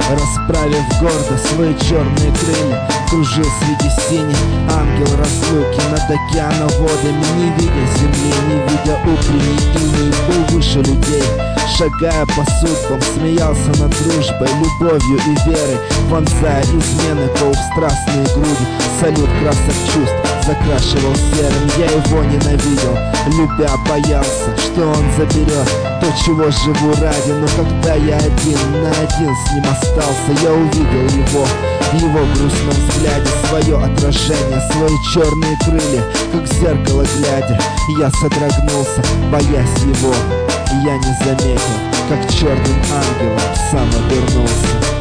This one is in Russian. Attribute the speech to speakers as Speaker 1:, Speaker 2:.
Speaker 1: Расправив гордо свои черные крылья, кружил среди синих ангел разлуки над океаном водами, не видя земли, не видя утренней иней, был выше людей. Шагая по судьбам, смеялся над дружбой, любовью и верой, вонзая измены полустрастные груди. Салют красок чувств закрашивал серым, я его ненавидел, любя боялся, что он заберет то, чего живу ради. Но когда я один на один с ним остался, я увидел его в его грустном взгляде, свое отражение, свои черные крылья, как в зеркало глядя. Я содрогнулся, боясь его, и я не заметил, как черным ангелом сам обернулся.